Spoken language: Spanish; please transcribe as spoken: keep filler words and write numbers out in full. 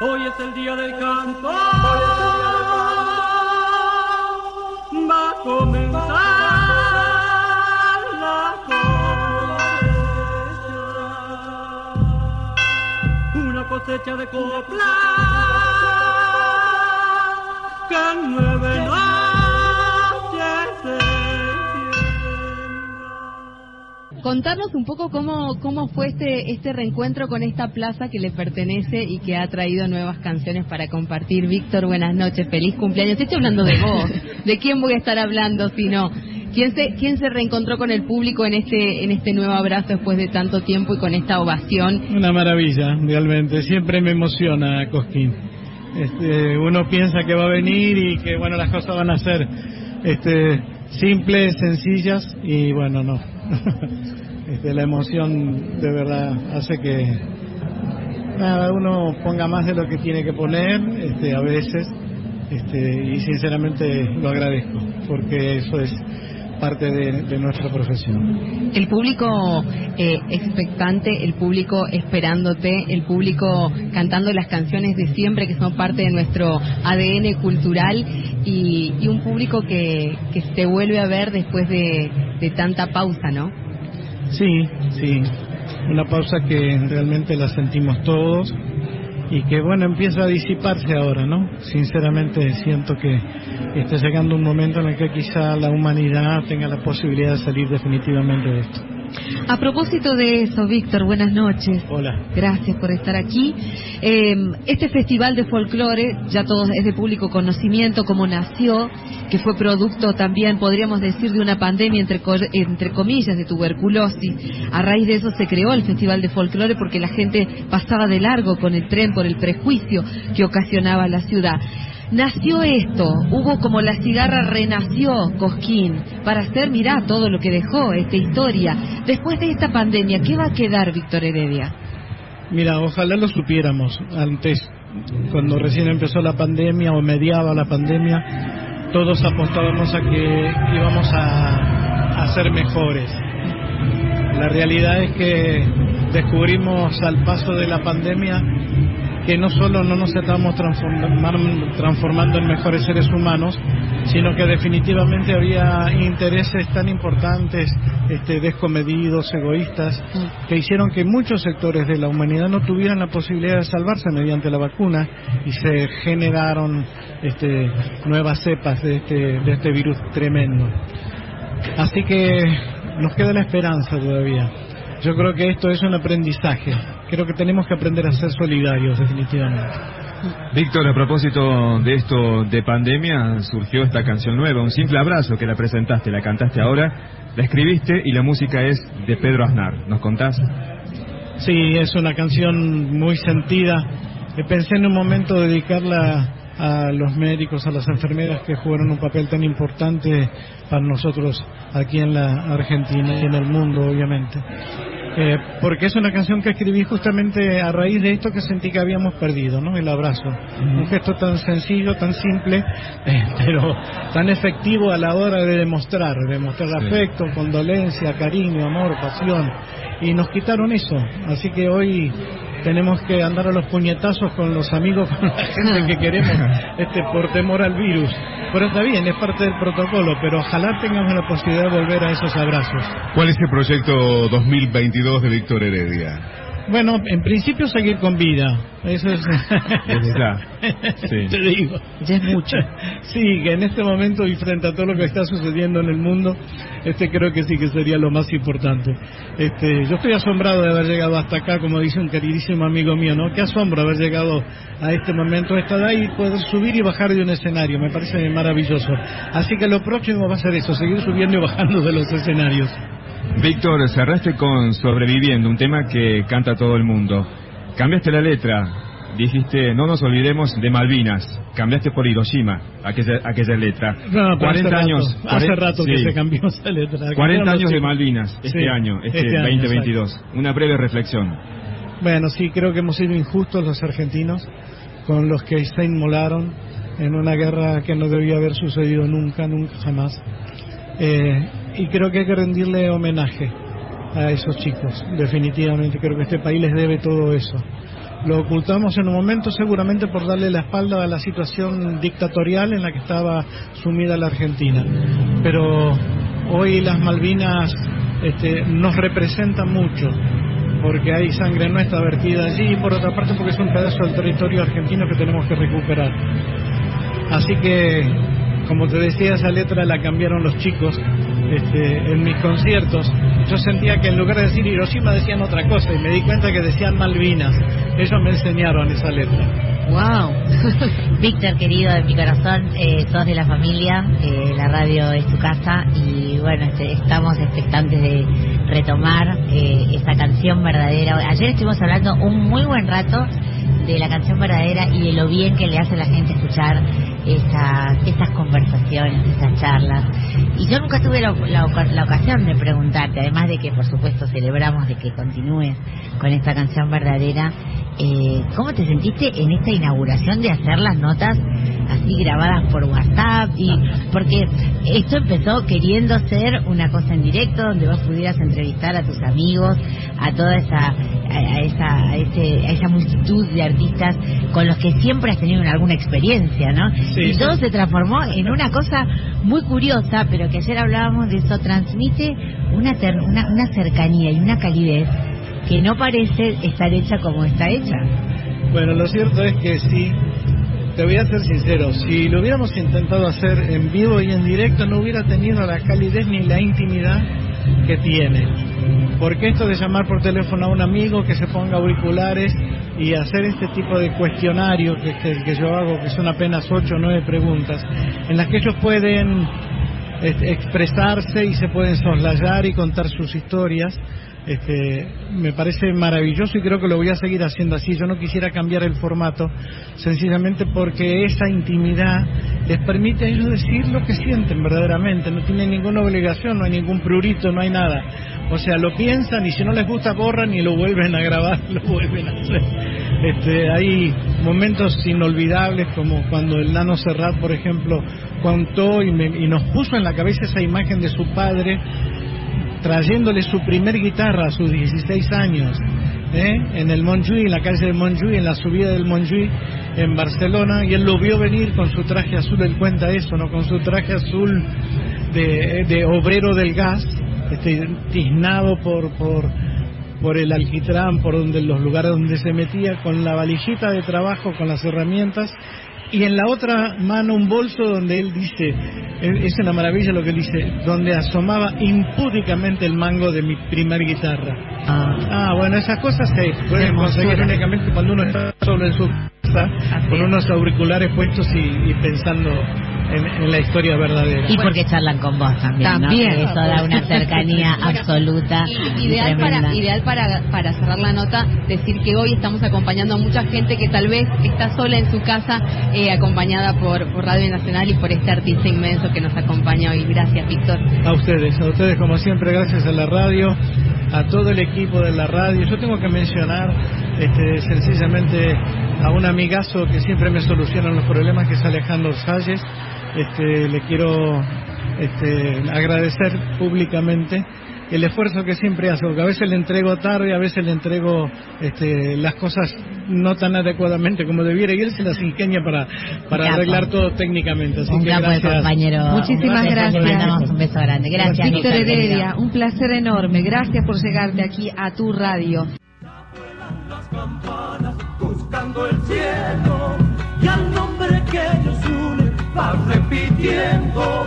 Hoy es el día del canto, va a comenzar la cosecha, una cosecha de copla que en nueve noches se Contarnos un poco cómo, cómo fue este, este reencuentro con esta plaza que le pertenece y que ha traído nuevas canciones para compartir. Víctor, buenas noches, feliz cumpleaños. Estoy hablando de vos, ¿de quién voy a estar hablando si no? ¿Quién se, quién se reencontró con el público en este, en este nuevo abrazo después de tanto tiempo y con esta ovación? Una maravilla, realmente, siempre me emociona, Cosquín. Este, uno piensa que va a venir y que bueno, las cosas van a ser este, simples, sencillas y bueno, no. Este, la emoción de verdad hace que nada, uno ponga más de lo que tiene que poner este, a veces este, y sinceramente lo agradezco porque eso es parte de, de nuestra profesión. El público eh, expectante, el público esperándote, el público cantando las canciones de siempre que son parte de nuestro A D N cultural y, y un público que, que te vuelve a ver después de, de tanta pausa, ¿no? Sí, sí, una pausa que realmente la sentimos todos y que bueno, empieza a disiparse ahora, ¿no? Sinceramente siento que está llegando un momento en el que quizá la humanidad tenga la posibilidad de salir definitivamente de esto. A propósito de eso, Víctor, buenas noches. Hola. Gracias por estar aquí. Eh, este festival de folclore, ya todos es de público conocimiento, cómo nació, que fue producto también, podríamos decir, de una pandemia, entre, entre comillas, de tuberculosis. A raíz de eso se creó el festival de folclore porque la gente pasaba de largo con el tren por el prejuicio que ocasionaba la ciudad. Nació esto, hubo como la cigarra renació Cosquín para hacer, mirá, todo lo que dejó esta historia. Después de esta pandemia, ¿qué va a quedar, Víctor Heredia? Mira, ojalá lo supiéramos antes, cuando recién empezó la pandemia o mediaba la pandemia, todos apostábamos a que íbamos a, a ser mejores. La realidad es que descubrimos al paso de la pandemia que no solo no nos estamos transformando en mejores seres humanos, sino que definitivamente había intereses tan importantes, este, descomedidos, egoístas, que hicieron que muchos sectores de la humanidad no tuvieran la posibilidad de salvarse mediante la vacuna y se generaron este, nuevas cepas de este, de este virus tremendo. Así que nos queda la esperanza todavía. Yo creo que esto es un aprendizaje. Creo que tenemos que aprender a ser solidarios, definitivamente. Víctor, a propósito de esto de pandemia, surgió esta canción nueva, Un simple abrazo, que la presentaste, la cantaste ahora, la escribiste y la música es de Pedro Aznar. ¿Nos contás? Sí, es una canción muy sentida. Pensé en un momento dedicarla a los médicos, a las enfermeras que jugaron un papel tan importante para nosotros aquí en la Argentina y en el mundo, obviamente. Eh, porque es una canción que escribí justamente a raíz de esto que sentí que habíamos perdido, ¿no? El abrazo. Mm. Un gesto tan sencillo, tan simple, eh, pero tan efectivo a la hora de demostrar, de demostrar sí. afecto, condolencia, cariño, amor, pasión. Y nos quitaron eso. Así que hoy tenemos que andar a los puñetazos con los amigos, con la gente que queremos, este, por temor al virus. Pero está bien, es parte del protocolo, pero ojalá tengamos la posibilidad de volver a esos abrazos. ¿Cuál es el proyecto dos mil veintidós de Víctor Heredia? Bueno, en principio seguir con vida. Eso es... Ya. Sí. Te digo. Ya es mucho. Sí, que en este momento y frente a todo lo que está sucediendo en el mundo, este creo que sí que sería lo más importante. Este, yo estoy asombrado de haber llegado hasta acá, como dice un queridísimo amigo mío, ¿no? Qué asombro haber llegado a este momento, a esta edad y poder subir y bajar de un escenario. Me parece maravilloso. Así que lo próximo va a ser eso, seguir subiendo y bajando de los escenarios. Víctor, cerraste con Sobreviviendo, un tema que canta todo el mundo. Cambiaste la letra, dijiste, no nos olvidemos de Malvinas. Cambiaste por Hiroshima, aquella, aquella letra. No, cuarenta hace años. Rato, hace rato sí. que se cambió esa letra. cuarenta años de Malvinas, este sí, año, este, este año, veinte veintidós. Exacto. Una breve reflexión. Bueno, sí, creo que hemos sido injustos los argentinos con los que se inmolaron en una guerra que no debía haber sucedido nunca, nunca, jamás. Eh, y creo que hay que rendirle homenaje a esos chicos, definitivamente. Creo que este país les debe todo eso. Lo ocultamos en un momento seguramente por darle la espalda a la situación dictatorial en la que estaba sumida la Argentina. Pero hoy las Malvinas este, nos representan mucho, porque hay sangre nuestra vertida allí, y por otra parte porque es un pedazo del territorio argentino que tenemos que recuperar. Así que, como te decía, esa letra la cambiaron los chicos este, en mis conciertos. Yo sentía que en lugar de decir Hiroshima decían otra cosa, y me di cuenta que decían Malvinas. Ellos me enseñaron esa letra. Wow. Víctor, querido de mi corazón, eh, sos de la familia, eh, la radio es tu casa, y bueno, este, estamos expectantes de retomar eh, esa canción verdadera. Ayer estuvimos hablando un muy buen rato de la canción verdadera y de lo bien que le hace a la gente escuchar esas, esas conversaciones, esas charlas. Y yo nunca tuve la, la, la ocasión de preguntarte, además de que por supuesto celebramos de que continúes con esta canción verdadera, eh, ¿cómo te sentiste en esta inauguración de hacer las notas así grabadas por WhatsApp? Y porque esto empezó queriendo ser una cosa en directo donde vos pudieras entrevistar a tus amigos, a toda esa a, a esa a, ese, a esa multitud de artistas con los que siempre has tenido alguna experiencia, ¿no? Sí, y todo sí. Se transformó en una cosa muy curiosa, pero que ayer hablábamos de eso, transmite una, ter, una, una cercanía y una calidez que no parece estar hecha como está hecha. Bueno, lo cierto es que sí, te voy a ser sincero, si lo hubiéramos intentado hacer en vivo y en directo no hubiera tenido la calidez ni la intimidad que tiene. Porque esto de llamar por teléfono a un amigo, que se ponga auriculares y hacer este tipo de cuestionario que, que, que yo hago, que son apenas ocho o nueve preguntas, en las que ellos pueden este, expresarse y se pueden soslayar y contar sus historias, Este, me parece maravilloso, y creo que lo voy a seguir haciendo así. Yo no quisiera cambiar el formato, sencillamente porque esa intimidad les permite a ellos decir lo que sienten verdaderamente. No tienen ninguna obligación, no hay ningún prurito, no hay nada. O sea, lo piensan, y si no les gusta borran y lo vuelven a grabar, lo vuelven a hacer. Este, hay momentos inolvidables, como cuando el Nano Serrat, por ejemplo, contó y, me, y nos puso en la cabeza esa imagen de su padre trayéndole su primer guitarra a sus dieciséis años, ¿eh? en el Montjuïc, en la calle del Montjuïc, en la subida del Montjuïc en Barcelona, y él lo vio venir con su traje azul. Él cuenta eso, ¿no? Con su traje azul de, de obrero del gas, este, tiznado por por por el alquitrán, por donde los lugares donde se metía, con la valijita de trabajo, con las herramientas, y en la otra mano un bolso donde él dice, es una maravilla lo que él dice, donde asomaba impúdicamente el mango de mi primer guitarra. Ah, ah bueno, esas cosas se pueden conseguir únicamente cuando uno está solo en su casa, con unos auriculares puestos y, y pensando en, en la historia verdadera. Y porque charlan con vos también, también, ¿no? Eso da una cercanía absoluta. Y, ideal para ideal para para cerrar la nota, decir que hoy estamos acompañando a mucha gente que tal vez está sola en su casa, eh, acompañada por, por Radio Nacional y por este artista inmenso que nos acompaña hoy. Gracias, Víctor. A ustedes, a ustedes como siempre, gracias a la radio, a todo el equipo de la radio. Yo tengo que mencionar este, sencillamente a un amigazo que siempre me soluciona los problemas, que es Alejandro Salles. Este, le quiero este, agradecer públicamente el esfuerzo que siempre hace, porque a veces le entrego tarde, a veces le entrego este, las cosas no tan adecuadamente como debiera, y él se las ingenia para, para arreglar todo técnicamente. Así un que capo gracias. De compañero. Muchísimas gracias. Le mandamos un beso grande. Gracias, Víctor Heredia, un placer enorme. Gracias por llegarte aquí a tu radio. Las campanas buscando el cielo, y al nombre que ellos unen va repitiendo.